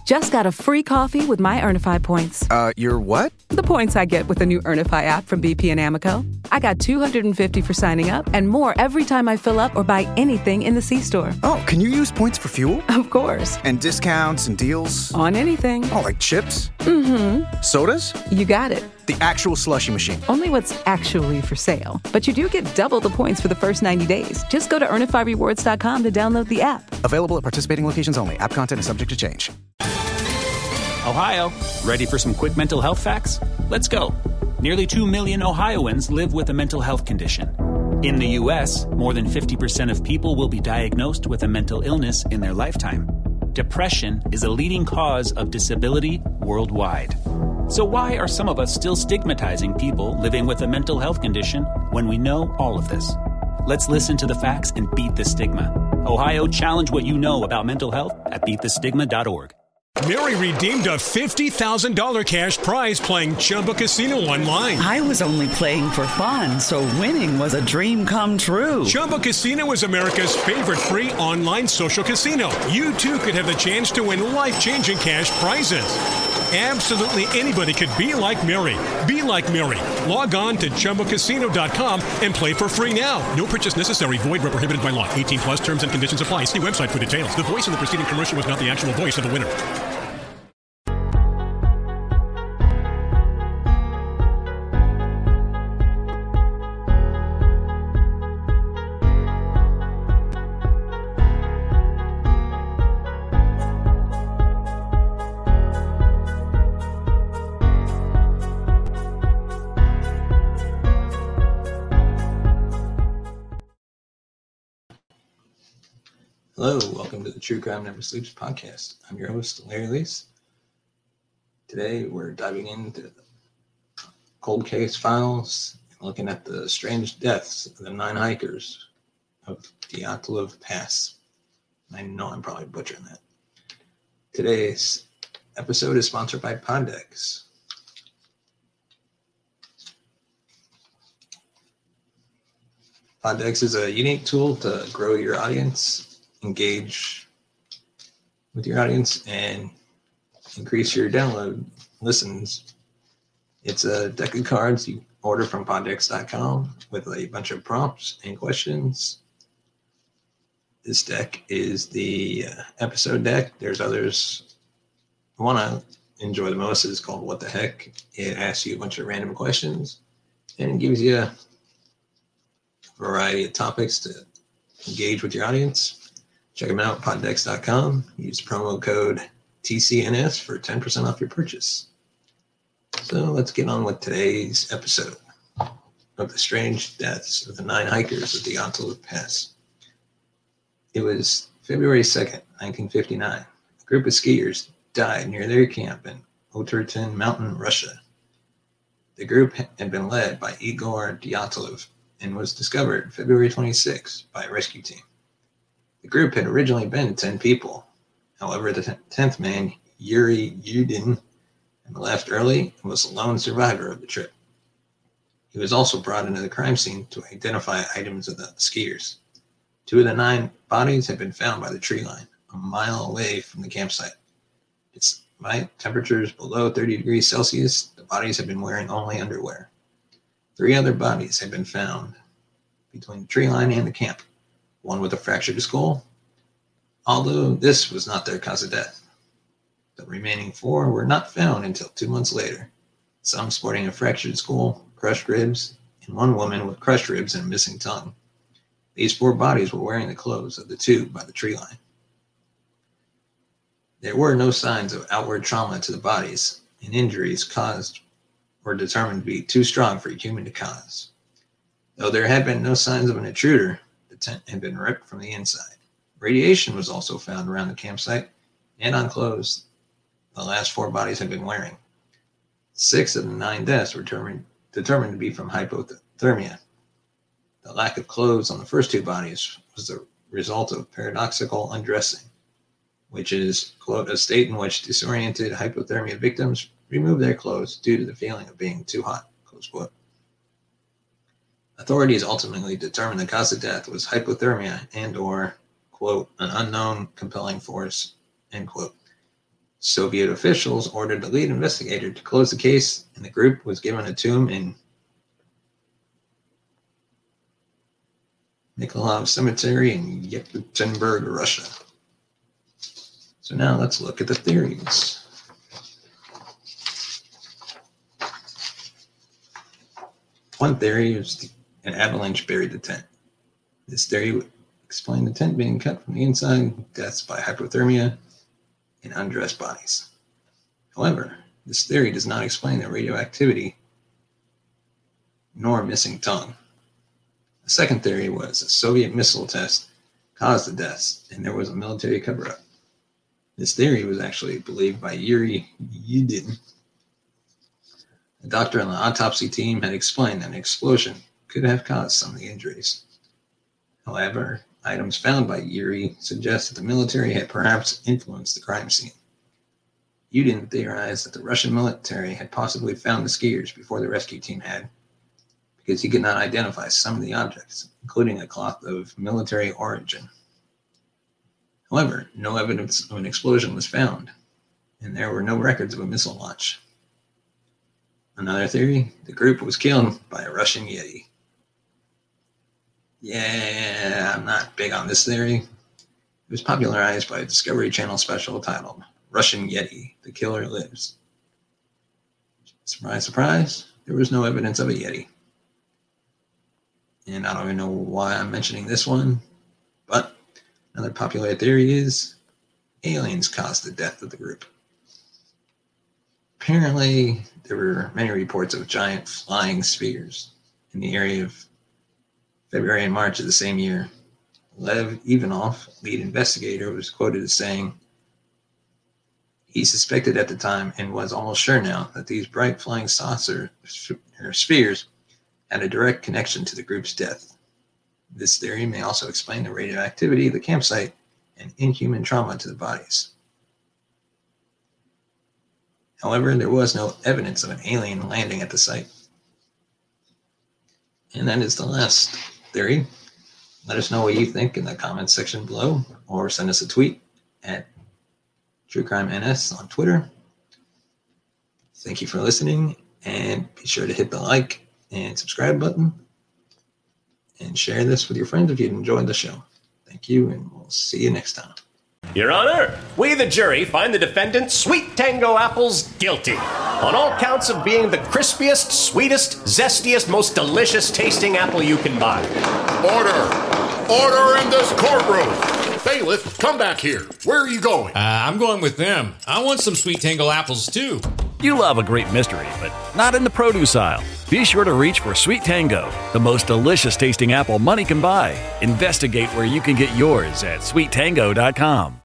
Just got a free coffee with my Earnify points. Your what? The points I get with the new Earnify app from BP and Amoco. I got $250 for signing up and more every time I fill up or buy anything in the C-store. Oh, can you use points for fuel? Of course. And discounts and deals? On anything. Oh, like chips? Mm-hmm. Sodas? You got it. The actual slushie machine. Only what's actually for sale. But you do get double the points for the first 90 days. Just go to EarnifyRewards.com to download the app. Available at participating locations only. App content is subject to change. Ohio, ready for some quick mental health facts? Let's go. Nearly 2 million Ohioans live with a mental health condition. In the U.S., more than 50% of people will be diagnosed with a mental illness in their lifetime. Depression is a leading cause of disability worldwide. So why are some of us still stigmatizing people living with a mental health condition when we know all of this? Let's listen to the facts and beat the stigma. Ohio, challenge what you know about mental health at beatthestigma.org. Mary redeemed a $50,000 cash prize playing Chumba Casino online. I was only playing for fun, so winning was a dream come true. Chumba Casino is America's favorite free online social casino. You, too, could have the chance to win life-changing cash prizes. Absolutely anybody could be like Mary. Be like Mary. Log on to ChumbaCasino.com and play for free now. No purchase necessary. Void where prohibited by law. 18 plus terms and conditions apply. See website for details. The voice in the preceding commercial was not the actual voice of the winner. Hello, welcome to the True Crime Never Sleeps podcast. I'm your host, Larry Leese. Today, we're diving into the cold case files and looking at the strange deaths of the 9 hikers of Dyatlov Pass. I know I'm probably butchering that. Today's episode is sponsored by Poddex. Poddex is a unique tool to grow your audience, engage with your audience, and increase your download listens. It's a deck of cards you order from poddex.com with a bunch of prompts and questions. This deck is the episode deck. There's others. The one I enjoy the most is called What the Heck. It asks you a bunch of random questions and it gives you a variety of topics to engage with your audience. Check them out, poddex.com. Use promo code TCNS for 10% off your purchase. So let's get on with today's episode of the strange deaths of the 9 hikers of the Dyatlov Pass. It was February 2nd, 1959. A group of skiers died near their camp in Oturtin Mountain, Russia. The group had been led by Igor Dyatlov and was discovered February 26 by a rescue team. The group had originally been 10 people. However, the 10th man, Yuri Yudin, had left early and was the lone survivor of the trip. He was also brought into the crime scene to identify items of the skiers. 2 of the 9 bodies had been found by the tree line, a mile away from the campsite. Despite temperatures below 30 degrees Celsius, the bodies had been wearing only underwear. 3 other bodies had been found between the tree line and the camp, one with a fractured skull, although this was not their cause of death. The remaining 4 were not found until 2 months later, some sporting a fractured skull, crushed ribs, and one woman with crushed ribs and a missing tongue. These 4 bodies were wearing the clothes of the 2 by the tree line. There were no signs of outward trauma to the bodies, and injuries caused were determined to be too strong for a human to cause. Though there had been no signs of an intruder, the tent had been ripped from the inside. Radiation was also found around the campsite and on clothes the last 4 bodies had been wearing. 6 of the 9 deaths were determined to be from hypothermia. The lack of clothes on the first 2 bodies was the result of paradoxical undressing, which is, quote, a state in which disoriented hypothermia victims remove their clothes due to the feeling of being too hot, close quote. Authorities ultimately determined the cause of death was hypothermia and or, quote, an unknown compelling force, end quote. Soviet officials ordered the lead investigator to close the case, and the group was given a tomb in Nikolov Cemetery in Yekaterinburg, Russia. So now let's look at the theories. One theory is an avalanche buried the tent. This theory would explain the tent being cut from the inside, deaths by hypothermia, and undressed bodies. However, this theory does not explain the radioactivity nor missing tongue. The second theory was a Soviet missile test caused the deaths, and there was a military cover-up. This theory was actually believed by Yuri Yudin. The doctor on the autopsy team had explained that an explosion could have caused some of the injuries. However, items found by Yuri suggest that the military had perhaps influenced the crime scene. Yudin theorized that the Russian military had possibly found the skiers before the rescue team had, because he could not identify some of the objects, including a cloth of military origin. However, no evidence of an explosion was found, and there were no records of a missile launch. Another theory, the group was killed by a Russian Yeti. Yeah, I'm not big on this theory. It was popularized by a Discovery Channel special titled Russian Yeti, The Killer Lives. Surprise, surprise, there was no evidence of a Yeti. And I don't even know why I'm mentioning this one, but another popular theory is aliens caused the death of the group. Apparently, there were many reports of giant flying spheres in the area of February and March of the same year. Lev Ivanov, lead investigator, was quoted as saying he suspected at the time and was almost sure now that these bright flying saucer spheres had a direct connection to the group's death. This theory may also explain the radioactivity of the campsite and inhuman trauma to the bodies. However, there was no evidence of an alien landing at the site. And that is the last theory. Let us know what you think in the comments section below, or send us a tweet at TrueCrimeNS on Twitter. Thank you for listening, and be sure to hit the like and subscribe button, and share this with your friends if you enjoyed the show. Thank you, and we'll see you next time. Your Honor, we the jury find the defendant Sweet Tango Apples guilty on all counts of being the crispiest, sweetest, zestiest, most delicious tasting apple you can buy. Order! Order in this courtroom! Bailiff, come back here. Where are you going? I'm going with them. I want some Sweet Tango apples, too. You love a great mystery, but not in the produce aisle. Be sure to reach for Sweet Tango, the most delicious tasting apple money can buy. Investigate where you can get yours at sweettango.com.